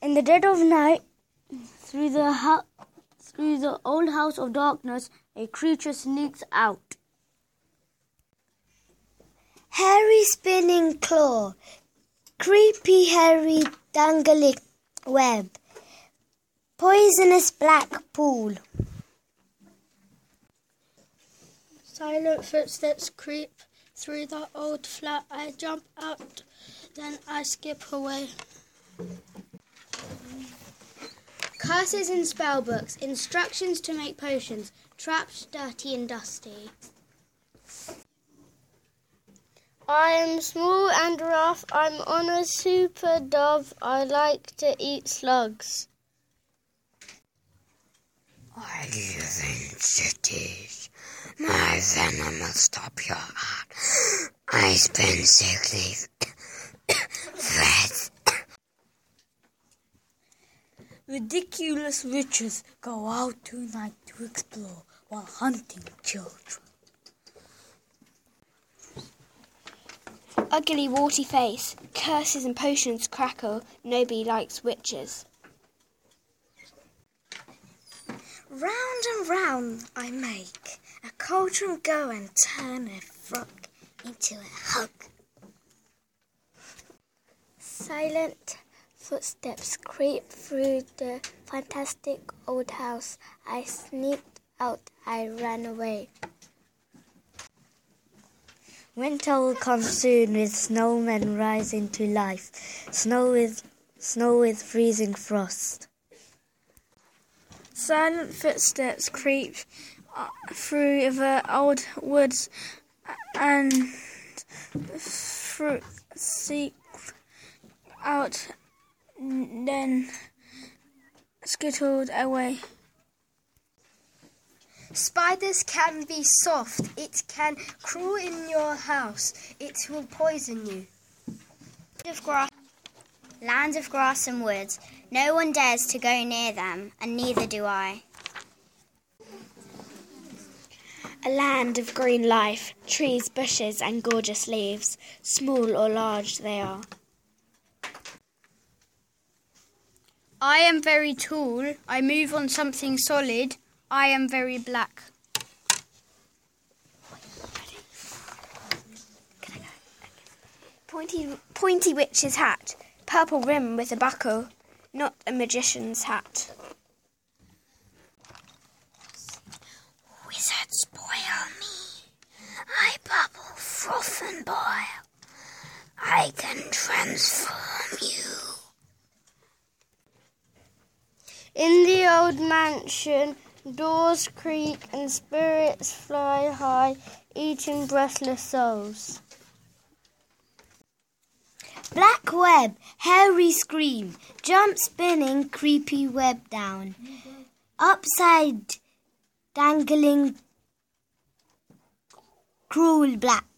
In the dead of night, through the old house of darkness, a creature sneaks out. Hairy spinning claw, creepy hairy dangling web, poisonous black pool. Silent footsteps creep through the old flat. I jump out, then I skip away. Curses in spellbooks, instructions to make potions, trapped, dirty and dusty. I am small and rough. I'm on a super dove. I like to eat slugs. I live in cities. My venom will stop your heart. I spin sick leave threads. Ridiculous witches go out tonight to explore while hunting children. Ugly, warty face, curses and potions crackle. Nobody likes witches. Round and round I make a cauldron go and turn a frog into a hug. Silent footsteps creep through the fantastic old house. I sneaked out, I ran away. Winter will come soon with snowmen rising to life. Snow with freezing frost. Silent footsteps creep through the old woods and seek out, then skittled away. Spiders can be soft. It can crawl in your house. It will poison you. Land of grass and woods. No one dares to go near them, and neither do I. A land of green life, trees, bushes and gorgeous leaves, small or large they are. I am very tall. I move on something solid. I am very black. Pointy witch's hat, purple rim with a buckle, not a magician's hat. Wizards spoil me. I bubble, froth and boil. I can transform you. In the old mansion, doors creak and spirits fly high, eating breathless souls. Black web, hairy scream, jump spinning, creepy web down. Upside dangling, cruel black